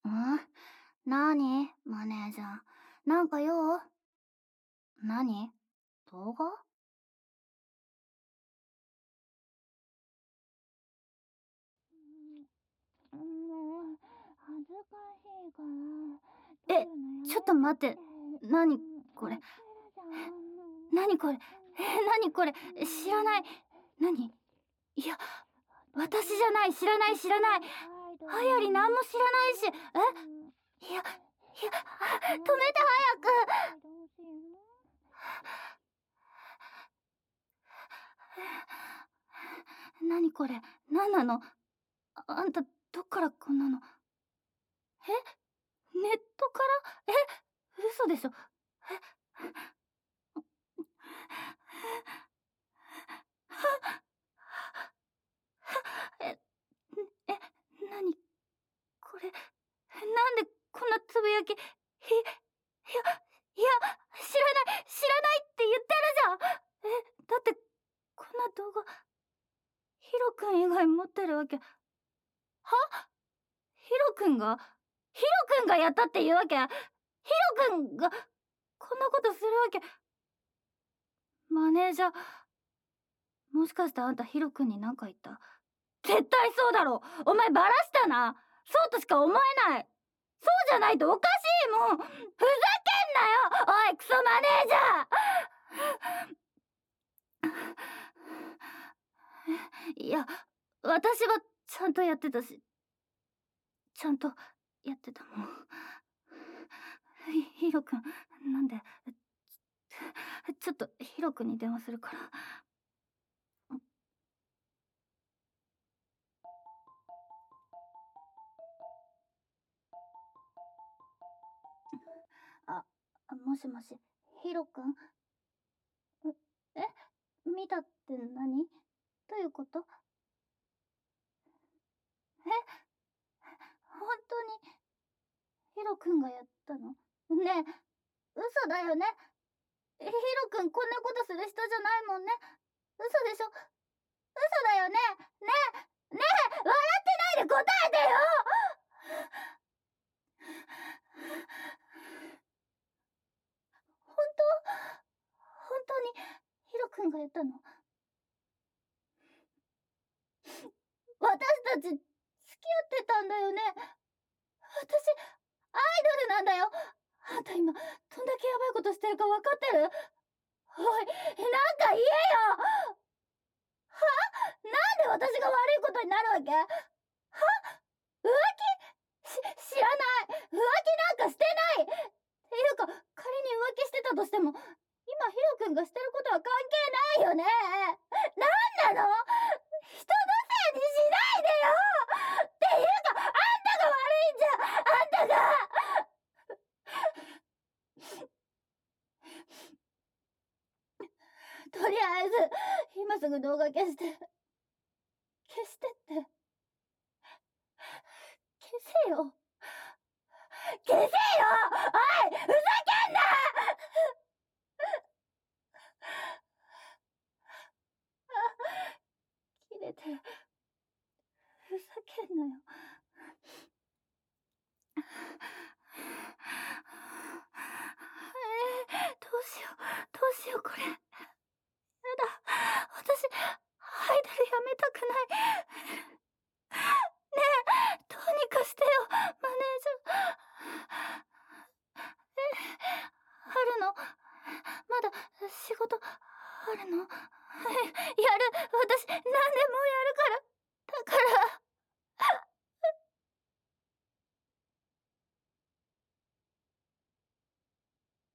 ん？なにマネージャー。なんか用？何？動画？ もう、恥ずかしいから、撮え、 るのやちょっと待って。何これ。 やってるじゃん。 何これ。何これ。知らない。何？いや、私じゃない。知らない知らない。 アイドルはやりなんも知らないし。いや、止めて早く。 どうしよ何これ。何なの？あんた、どっからこんなの？ネットから？嘘でしょ。え、何これ。なんでこんなつぶやき。いや、知らない、知らないって言ってるじゃん。だって、こんな動画、ヒロくん以外持ってるわけ。ヒロくんがヒロくんがやったっていうわけ？ヒロくんが、こんなことするわけ。マネージャー、もしかしてあんたヒロくんに何か言った？絶対そうだろ。お前バラしたな。そうとしか思えない。そうじゃないとおかしいもん。ふざけんなよ。おいクソマネージャー。いや、私はちゃんとやってたし、ちゃんとやってたもん。ヒロくん、なんで？ちょっとヒロくんに電話するから。あ、もしもし、ヒロくん？え、見たって何？どういうこと？本当にヒロくんがやったの？ねえ、嘘だよね？ヒロくんこんなことする人じゃないもんね。嘘でしょ？嘘だよね？ねえ、ねえ、笑ってないで答えてよ。本本当にヒロくんがやったの？私たち付き合ってたんだよね？私アイドルなんだよ。あんた今どんだけヤバいことしてるか分かってる？おい、なんか言えよ。なんで私が悪いことになるわけ？浮気？知らない。浮気なんかしてない。っていうか、仮に浮気してたとしても、今ヒロくんがしてることは関係ないよね。なんなの？人のせいにしないでよ。っていうか、あんたが悪いんじゃん。あんたが。とりあえず、今すぐ動画消して。消してって。消せよ。消せよ。おい、ふざけんな。切れてる。ふざけんなよ。どうしよう、どうしようこれ。やだ、私、アイドルやめたくない。ねえ、どうにかしてよ、マネージャー。あるの？まだ仕事あるの？やる、私何でも